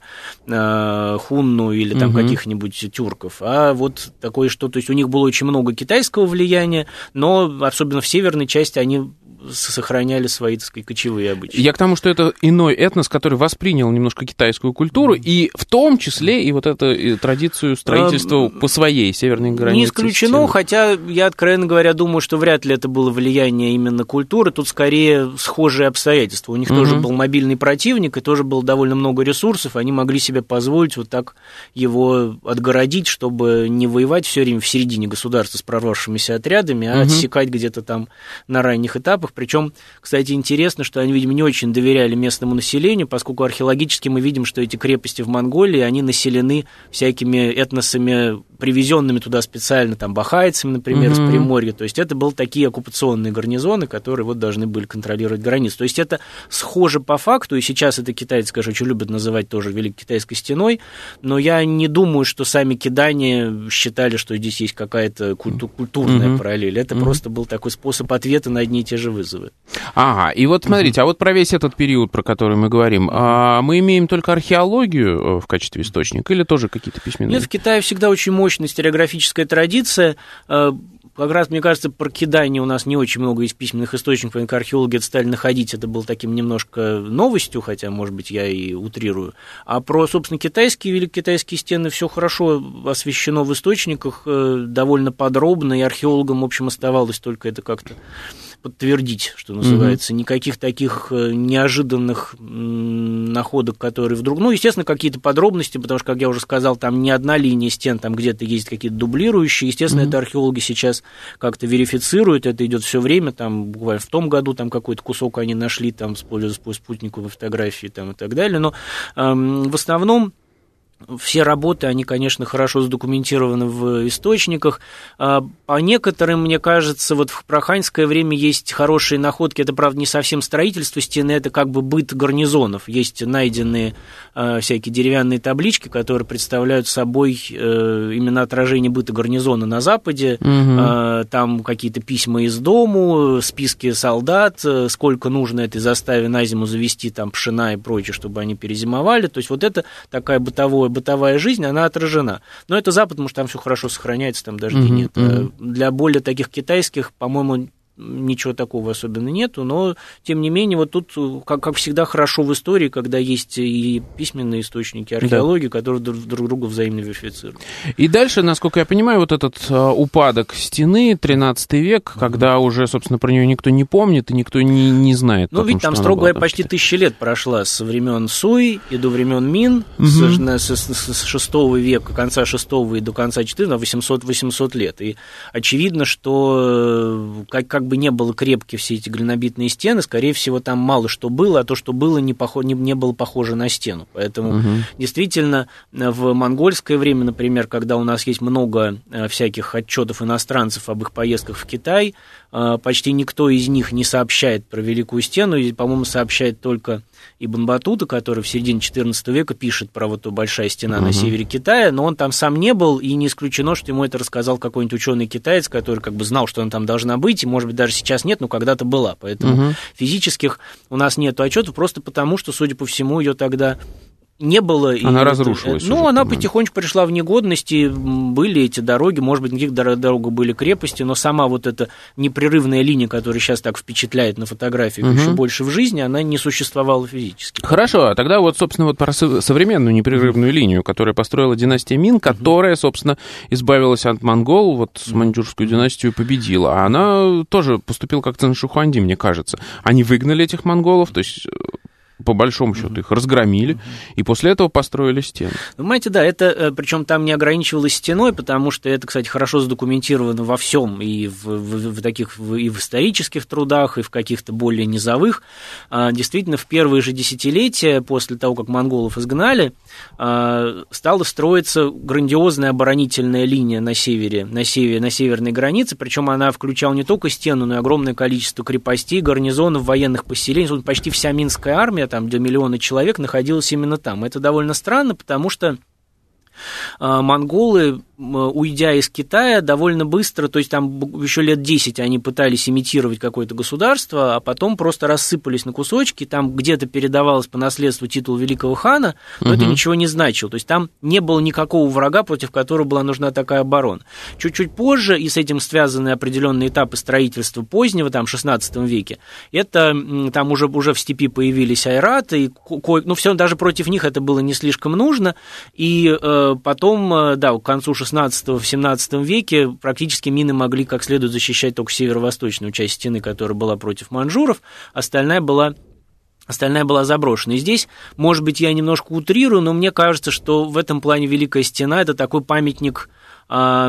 хунну или там угу. каких-нибудь тюрков, а вот такое, что, то есть у них было очень много китайского влияния, но особенно в северной части они сохраняли свои, так сказать, кочевые обычаи. Я к тому, что это иной этнос, который воспринял немножко китайскую культуру, mm-hmm. и в том числе и вот эту и традицию строительства а, по своей северной границе. Не исключено, стены. Хотя я, откровенно говоря, думаю, что вряд ли это было влияние именно культуры, тут скорее схожие обстоятельства. У них mm-hmm. тоже был мобильный противник, и тоже было довольно много ресурсов, они могли себе позволить вот так его отгородить, чтобы не воевать все время в середине государства с прорвавшимися отрядами, а mm-hmm. отсекать где-то там на ранних этапах. Причем, кстати, интересно, что они, видимо, не очень доверяли местному населению, поскольку археологически мы видим, что эти крепости в Монголии, они населены всякими этносами, привезенными туда специально, там, бахайцами, например, mm-hmm. из Приморья. То есть это были такие оккупационные гарнизоны, которые вот должны были контролировать границу. То есть это схоже по факту, и сейчас это китайцы, конечно, очень любят называть тоже Великой Китайской стеной, но я не думаю, что сами кидане считали, что здесь есть какая-то культу- культурная mm-hmm. параллель. Это mm-hmm. просто был такой способ ответа на одни и те же вызовы. Ага, и вот смотрите, а вот про весь этот период, про который мы говорим, а мы имеем только археологию в качестве источника или тоже какие-то письменные? Нет, в Китае всегда очень мощная историографическая традиция. Как раз, мне кажется, про кидание у нас не очень много есть письменных источников, потому что археологи это стали находить, это было таким немножко новостью, хотя, может быть, я и утрирую. А про, собственно, китайские, великокитайские стены все хорошо освещено в источниках, довольно подробно, и археологам, в общем, оставалось только это как-то подтвердить, что называется, mm-hmm. никаких таких неожиданных находок, которые вдруг... Ну, естественно, какие-то подробности, потому что, как я уже сказал, там не одна линия стен, там где-то есть какие-то дублирующие. Естественно, mm-hmm. это археологи сейчас как-то верифицируют, это идет все время, там, буквально в том году там какой-то кусок они нашли, там, используя спутниковые фотографии там, и так далее, но эм, в основном все работы, они, конечно, хорошо задокументированы в источниках. По некоторым, мне кажется, вот в проханьское время есть хорошие находки. Это, правда, не совсем строительство стены, это как бы быт гарнизонов. Есть найденные всякие деревянные таблички, которые представляют собой именно отражение быта гарнизона на Западе. Угу. Там какие-то письма из дому, списки солдат, сколько нужно этой заставе на зиму завести, там, пшена и прочее, чтобы они перезимовали. То есть вот это такая бытовая бытовая жизнь, она отражена. Но это Запад, потому что там все хорошо сохраняется, там дождей mm-hmm, нет. Mm-hmm. Для более таких китайских, по-моему, ничего такого особенно нету, но, тем не менее, вот тут, как, как всегда, хорошо в истории, когда есть и письменные источники археологии, да. которые друг, друг друга взаимно верифицируют. И дальше, насколько я понимаю, вот этот а, упадок стены, тринадцатый век, mm-hmm. когда уже, собственно, про нее никто не помнит и никто не, не знает. Ну, ведь там, строго говоря, почти тысяча лет прошла со времен Суй и до времен Мин, mm-hmm. с, с, с шестого века, конца шестого и до конца четырнадцатого, восемьсот, восемьсот лет. И очевидно, что как, как бы не было крепки все эти глинобитные стены, скорее всего, там мало что было, а то, что было, не, похо... не, не было похоже на стену. Поэтому, угу. действительно, в монгольское время, например, когда у нас есть много всяких отчетов иностранцев об их поездках в Китай, почти никто из них не сообщает про Великую Стену, и, по-моему, сообщает только Ибн Батута, который в середине четырнадцатого века пишет про вот эту большая стена uh-huh. на севере Китая, но он там сам не был, и не исключено, что ему это рассказал какой-нибудь ученый-китаец, который как бы знал, что она там должна быть, и, может быть, даже сейчас нет, но когда-то была. Поэтому uh-huh. физических у нас нет отчетов, просто потому, что, судя по всему, ее тогда не было. Она и, разрушилась. Ну, уже, она по-моему. потихонечку пришла в негодность, и были эти дороги, может быть, на каких дорогах были крепости, но сама вот эта непрерывная линия, которая сейчас так впечатляет на фотографиях угу. еще больше в жизни, она не существовала физически. Хорошо, а тогда вот, собственно, вот про современную непрерывную линию, которую построила династия Мин, которая, собственно, избавилась от монгол, вот маньчжурскую династию победила, а она тоже поступила как Цзэн Шихуанди, мне кажется. Они выгнали этих монголов, то есть... по большому счету, их разгромили, и после этого построили стену. Вы понимаете, да, это, причем там не ограничивалось стеной, потому что это, кстати, хорошо задокументировано во всем, и в, в, в таких, и в исторических трудах, и в каких-то более низовых. Действительно, в первые же десятилетия, после того, как монголов изгнали, стала строиться грандиозная оборонительная линия на севере, на севере, на северной границе, причем она включала не только стену, но и огромное количество крепостей, гарнизонов, военных поселений. Почти вся Минская армия, там до миллиона человек, находилась именно там. Это довольно странно, потому что монголы, уйдя из Китая, довольно быстро, то есть там еще лет десять они пытались имитировать какое-то государство, а потом просто рассыпались на кусочки, там где-то передавалось по наследству титул великого хана, но угу. это ничего не значило, то есть там не было никакого врага, против которого была нужна такая оборона. Чуть-чуть позже, и с этим связаны определенные этапы строительства позднего, там, в шестнадцатом веке, это там уже, уже в степи появились айраты, и, ну, все, даже против них это было не слишком нужно, и потом, да, к концу шестнадцатого-семнадцатом веке практически мины могли как следует защищать только северо-восточную часть стены, которая была против маньчжуров, остальная была, остальная была заброшена. И здесь, может быть, я немножко утрирую, но мне кажется, что в этом плане Великая Стена – это такой памятник э,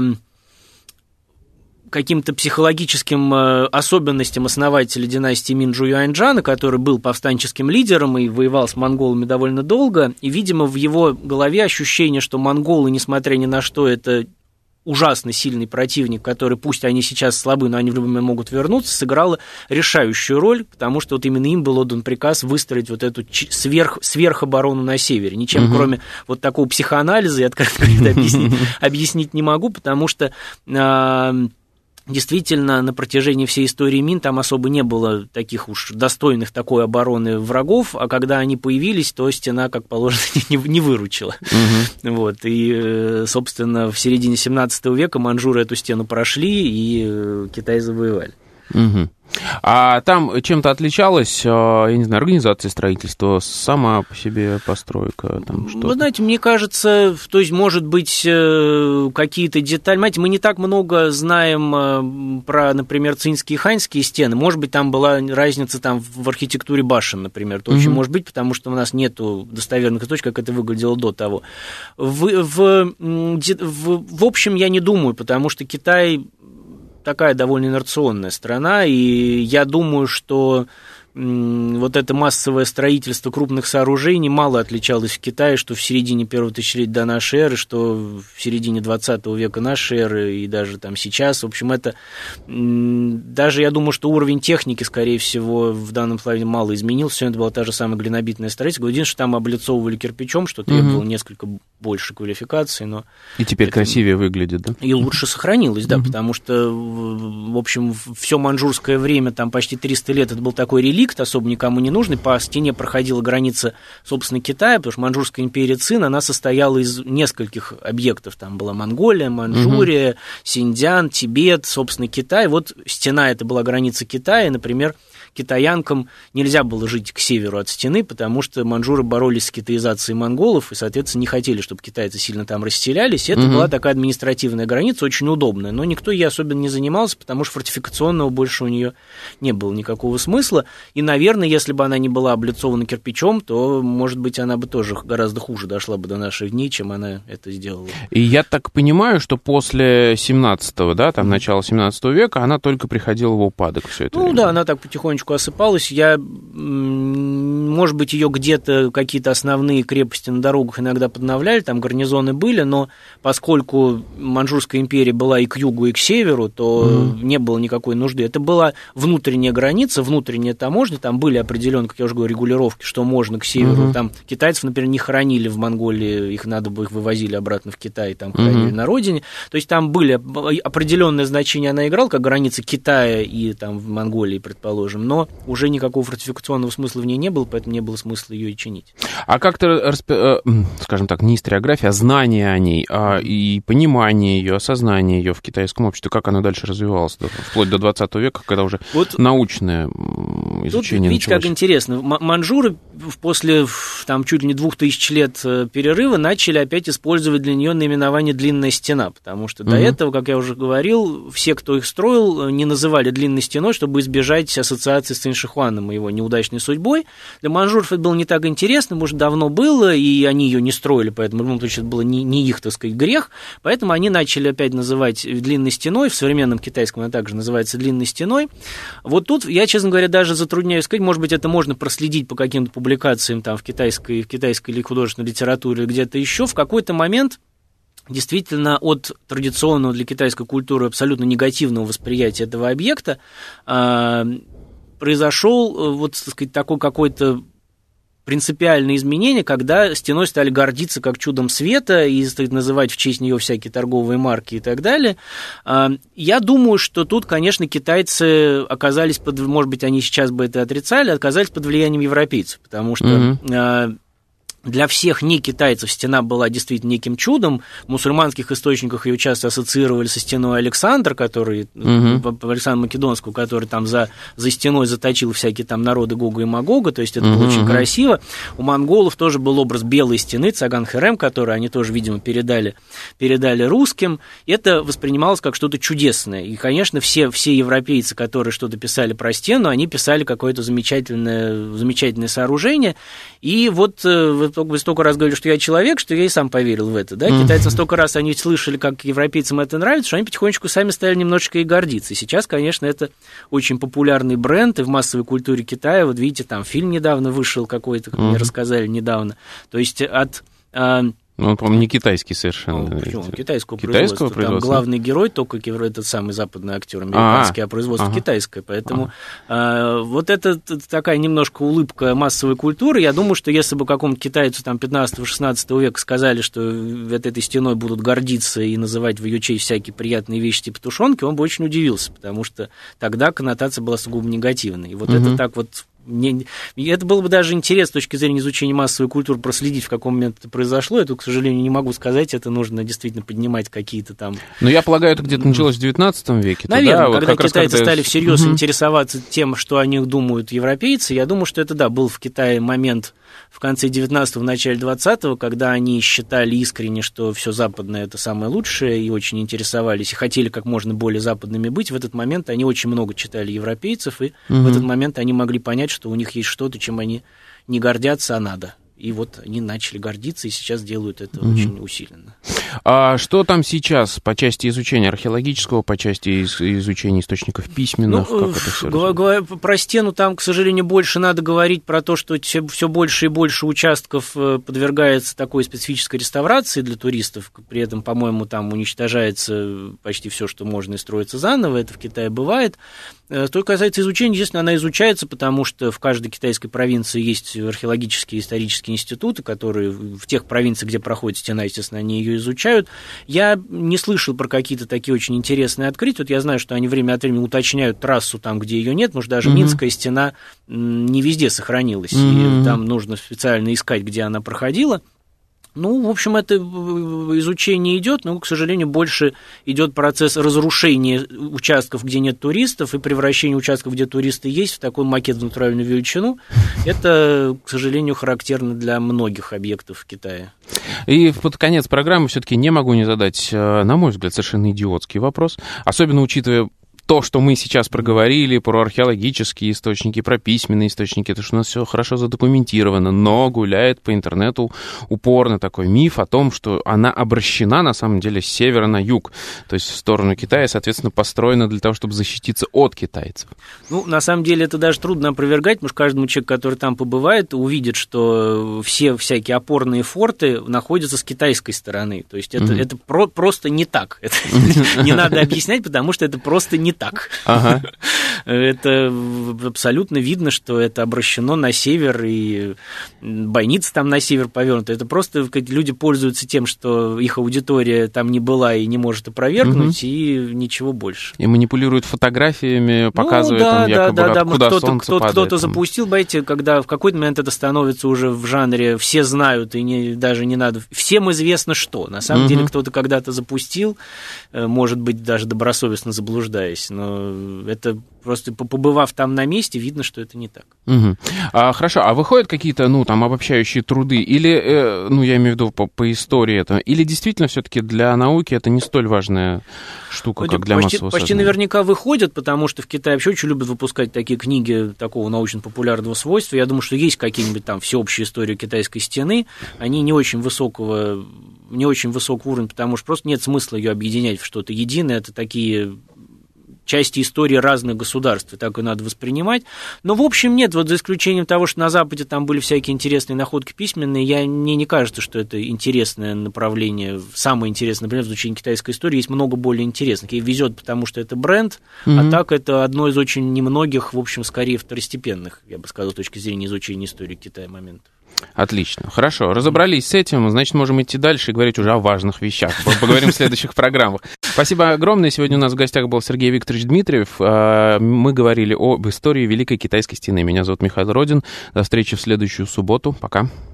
каким-то психологическим особенностям основателя династии Минджу Юаньчжана, который был повстанческим лидером и воевал с монголами довольно долго, и, видимо, в его голове ощущение, что монголы, несмотря ни на что, это ужасно сильный противник, который, пусть они сейчас слабы, но они в любой момент могут вернуться, сыграло решающую роль, потому что вот именно им был отдан приказ выстроить вот эту сверх, сверхоборону на севере. Ничем, угу. кроме вот такого психоанализа, я откровенно это объяснить, объяснить не могу, потому что действительно, на протяжении всей истории Мин там особо не было таких уж достойных такой обороны врагов, а когда они появились, то стена, как положено, не, не выручила. Угу. Вот, и, собственно, в середине семнадцатого века маньчжуры эту стену прошли, и Китай завоевали. Угу. А там чем-то отличалась, я не знаю, организация строительства, сама по себе постройка? Там что-то? Вы знаете, мне кажется, то есть, может быть, какие-то детали. Понимаете, мы не так много знаем про, например, цинские и ханьские стены. Может быть, там была разница там, в архитектуре башен, например. Это очень mm-hmm. может быть, потому что у нас нет достоверных источников, как это выглядело до того. В, в, в, в общем, я не думаю, потому что Китай такая довольно инерционная страна, и я думаю, что вот это массовое строительство крупных сооружений мало отличалось в Китае, что в середине первого тысячелетия до нашей эры, что в середине двадцатого века нашей эры и даже там сейчас. В общем, это даже, я думаю, что уровень техники, скорее всего, в данном случае мало изменился. Все это была та же самая глинобитная строительство. Единственное, что там облицовывали кирпичом, что требовало mm-hmm. несколько больше квалификации. Но и теперь это красивее выглядит, да? И лучше сохранилось, да, mm-hmm. потому что, в общем, все маньчжурское время, там почти триста лет, это был такой реликт, особо никому не нужный. По стене проходила граница, собственно, Китая, потому что Маньчжурская империя Цин, она состояла из нескольких объектов. Там была Монголия, Маньчжурия, угу. Синьцзян, Тибет, собственно, Китай. Вот стена, это была граница Китая, например, китаянкам нельзя было жить к северу от стены, потому что маньчжуры боролись с китаизацией монголов и, соответственно, не хотели, чтобы китайцы сильно там расселялись. И это угу. была такая административная граница, очень удобная, но никто ей особенно не занимался, потому что фортификационного больше у нее не было никакого смысла. И, наверное, если бы она не была облицована кирпичом, то, может быть, она бы тоже гораздо хуже дошла бы до наших дней, чем она это сделала. И я так понимаю, что после семнадцатого, да, там, начала семнадцатого века, она только приходила в упадок все это Ну время. Да, она так потихонечку осыпалась. Я, может быть, ее где-то какие-то основные крепости на дорогах иногда подновляли, там гарнизоны были, но поскольку Маньчжурская империя была и к югу, и к северу, то mm-hmm. не было никакой нужды. Это была внутренняя граница, внутренняя таможня, там были определенные, как я уже говорю, регулировки, что можно к северу. Mm-hmm. Там китайцев, например, не хоронили в Монголии, их надо бы их вывозили обратно в Китай, там хоронили mm-hmm. на родине. То есть там были определенное значение, она играла, как граница Китая и там в Монголии, предположим, но уже никакого фортификационного смысла в ней не было, поэтому не было смысла ее и чинить. А как-то, скажем так, не историография, а знание о ней, а и понимание ее, осознание ее в китайском обществе, как оно дальше развивалось, вплоть до двадцатого века, когда уже вот научное изучение тут, видите, началось. Как интересно, маньчжуры после там чуть ли не двух тысяч лет перерыва начали опять использовать для нее наименование «длинная стена», потому что mm-hmm. до этого, как я уже говорил, все, кто их строил, не называли длинной стеной, чтобы избежать ассоциации с Цинь-Шихуаном и его неудачной судьбой. Для манжуров это было не так интересно, может, давно было, и они ее не строили, поэтому, в любом случае, это было не, не их, так сказать, грех, поэтому они начали опять называть длинной стеной, в современном китайском она также называется длинной стеной. Вот тут я, честно говоря, даже затрудняюсь сказать, может быть, это можно проследить по каким-то публикациям там, в китайской, в китайской или художественной литературе, или где-то еще, в какой-то момент действительно от традиционного для китайской культуры абсолютно негативного восприятия этого объекта э, произошел вот, так сказать, такой какой-то принципиальное изменение, когда стеной стали гордиться как чудом света и называть в честь нее всякие торговые марки и так далее. Я думаю, что тут, конечно, китайцы оказались под, может быть, они сейчас бы это отрицали, оказались под влиянием европейцев, потому что mm-hmm. для всех не китайцев стена была действительно неким чудом. В мусульманских источниках ее часто ассоциировали со стеной Александра, который, uh-huh. Александра Македонского, который там за, за стеной заточил всякие там народы Гога и Магога, то есть это uh-huh. было очень красиво. У монголов тоже был образ белой стены, Цаган-Херем, который они тоже, видимо, передали, передали русским. Это воспринималось как что-то чудесное. И, конечно, все, все европейцы, которые что-то писали про стену, они писали какое-то замечательное, замечательное сооружение. И вот вы столько раз говорили, что я человек, что я и сам поверил в это, да, mm-hmm. китайцам столько раз они слышали, как европейцам это нравится, что они потихонечку сами стали немножечко и гордиться, и сейчас, конечно, это очень популярный бренд, и в массовой культуре Китая, вот видите, там фильм недавно вышел какой-то, как mm-hmm. мне рассказали недавно, то есть от... Ну, он, по-моему, не китайский совершенно. Ну, почему? Китайского, Китайского производства. производства. Там главный герой только этот самый западный актер американский, а, а производство ага. китайское. Поэтому а, вот это такая немножко улыбка массовой культуры. Я думаю, что если бы какому-то китайцу там пятнадцатого-шестнадцатого века сказали, что вот этой стеной будут гордиться и называть в ее честь всякие приятные вещи типа тушенки, он бы очень удивился, потому что тогда коннотация была сугубо негативной. И вот угу. это так вот... Не, это было бы даже интересно с точки зрения изучения массовой культуры проследить, в каком момент это произошло. Я тут, к сожалению, не могу сказать, это нужно действительно поднимать какие-то там... Но я полагаю, это где-то началось в девятнадцатом веке. Наверное, да, когда вот китайцы раз, когда... стали всерьез угу. интересоваться тем, что о них думают европейцы, я думаю, что это, да, был в Китае момент в конце девятнадцатого, в начале двадцатого, когда они считали искренне, что все западное это самое лучшее, и очень интересовались, и хотели как можно более западными быть. В этот момент они очень много читали европейцев, и угу. в этот момент они могли понять, что у них есть что-то, чем они не гордятся, а надо. И вот они начали гордиться, и сейчас делают это mm-hmm. очень усиленно. А что там сейчас по части изучения археологического, по части из- изучения источников письменных? Ну, как это все говоря про стену, там, к сожалению, больше надо говорить про то, что все, все больше и больше участков подвергается такой специфической реставрации для туристов. При этом, по-моему, там уничтожается почти все, что можно, и строится заново. Это в Китае бывает. Что касается изучения, естественно, она изучается, потому что в каждой китайской провинции есть археологические и исторические институты, которые в тех провинциях, где проходит стена, естественно, они ее изучают. Я не слышал про какие-то такие очень интересные открытия. Вот я знаю, что они время от времени уточняют трассу там, где ее нет, потому что даже mm-hmm. Минская стена не везде сохранилась, mm-hmm. и там нужно специально искать, где она проходила. Ну, в общем, это изучение идет, но, к сожалению, больше идет процесс разрушения участков, где нет туристов, и превращения участков, где туристы есть, в такой макет в натуральную величину. Это, к сожалению, характерно для многих объектов в Китае. И под конец программы все-таки не могу не задать, на мой взгляд, совершенно идиотский вопрос, особенно учитывая то, что мы сейчас проговорили про археологические источники, про письменные источники, это что у нас все хорошо задокументировано, но гуляет по интернету упорно такой миф о том, что она обращена, на самом деле, с севера на юг, то есть в сторону Китая, соответственно, построена для того, чтобы защититься от китайцев. Ну, на самом деле, это даже трудно опровергать, потому что каждому человеку, который там побывает, увидит, что все всякие опорные форты находятся с китайской стороны, то есть это, mm-hmm. это про- просто не так, это не надо объяснять, потому что это просто не так. Ага. Это абсолютно видно, что это обращено на север, и бойница там на север повернута. Это просто люди пользуются тем, что их аудитория там не была и не может опровергнуть, угу. и ничего больше. И манипулируют фотографиями, показывают ну, да, там якобы, да, да, да. куда кто-то, солнце кто-то, падает. Кто-то запустил, знаете, когда в какой-то момент это становится уже в жанре «все знают», и не, даже не надо... Всем известно что. На самом угу. деле кто-то когда-то запустил, может быть, даже добросовестно заблуждаясь. казалось, но это просто побывав там на месте, видно, что это не так. Угу. А, хорошо, а выходят какие-то, ну, там, обобщающие труды, или, э, ну, я имею в виду по, по истории это, или действительно все-таки для науки это не столь важная штука, ну, как для почти, массового почти сознания? Наверняка выходят, потому что в Китае вообще очень любят выпускать такие книги такого научно-популярного свойства. Я думаю, что есть какие-нибудь там всеобщие истории китайской стены, они не очень высокого, не очень высокого уровня, потому что просто нет смысла ее объединять в что-то единое, это такие части истории разных государств, и так и надо воспринимать. Но, в общем, нет, вот за исключением того, что на Западе там были всякие интересные находки письменные, я, мне не кажется, что это интересное направление, самое интересное направление в изучении китайской истории, есть много более интересных. Ей везет, потому что это бренд, mm-hmm. а так это одно из очень немногих, в общем, скорее второстепенных, я бы сказал, с точки зрения изучения истории Китая моментов. Отлично. Хорошо. Разобрались с этим. Значит, можем идти дальше и говорить уже о важных вещах. Поговорим в следующих программах. Спасибо огромное. Сегодня у нас в гостях был Сергей Викторович Дмитриев. Мы говорили об истории Великой Китайской стены. Меня зовут Михаил Родин. До встречи в следующую субботу. Пока.